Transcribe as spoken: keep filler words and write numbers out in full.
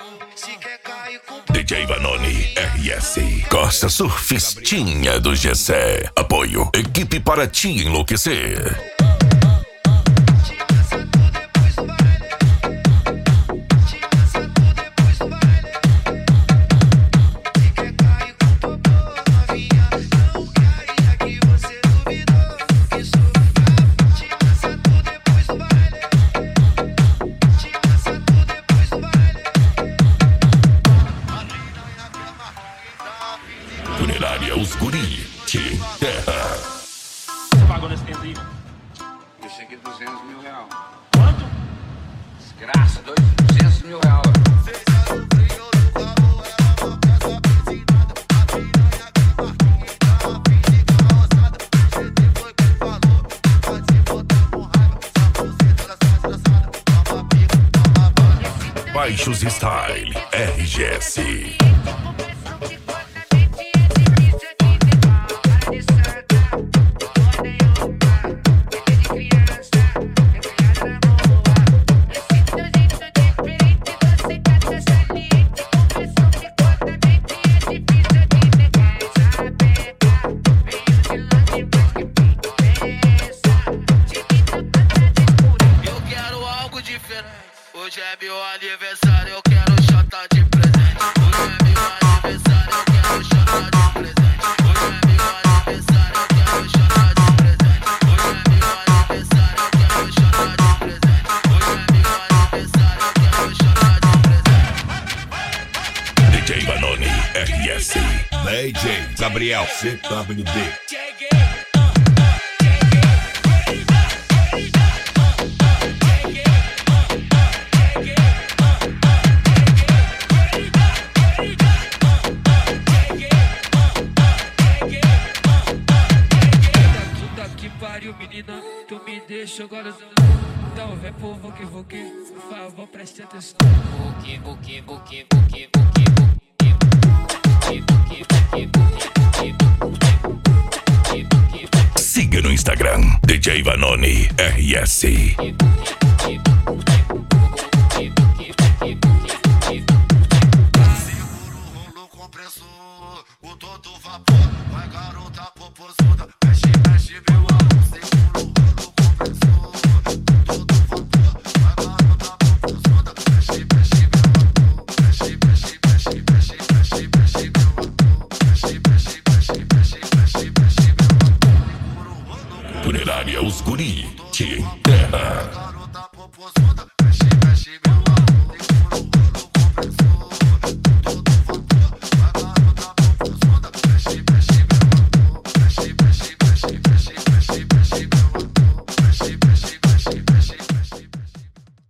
D J Vanoni R S Costa Surfistinha do G C. Apoio Equipe para te enlouquecer. Funerária Os Guri, te enterra. Você pagou nesse tempo aí? Eu cheguei duzentos mil reais. Quanto? Desgraça, dois, duzentos mil reais. Baixos Style R G S. Hoje é meu aniversário, eu quero chata de presente. Hoje é meu aniversário, eu quero chata de presente. Hoje é meu aniversário, eu quero chata de presente. Hoje é meu aniversário, eu quero chata de presente. Hoje é meu aniversário, eu quero chata de presente. D J Vanoni R S. D J Gabriel C W D. Menina, tu me deixa agora. Então vem pro Vuki Vuki, por favor, preste atenção. Vuki Vuki Vuki Vuki Vuki Vuki Vuki. Siga no Instagram D J Vanoni R S. O todo vapor, vai garota popozuda, mexe, mexe, meu